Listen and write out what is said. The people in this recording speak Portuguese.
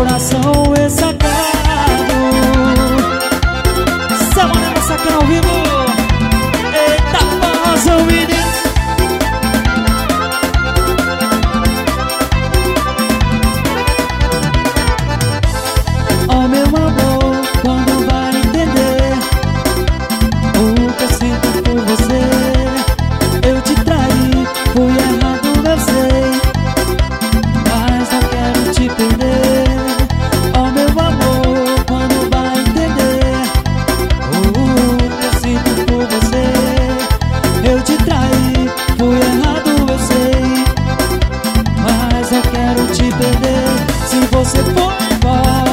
coração ressacado. Semana Ressacando ao vivo. Eita, voz, ô menino. Oh, meu amor, quando vai entender o que eu sinto por você? Eu te traí, fui errado, eu sei, mas não quero te perder. Oh, meu amor, quando vai entender o que eu sinto por você? Eu te traí, fui errado, eu sei, mas não quero te perder. Se você for embora,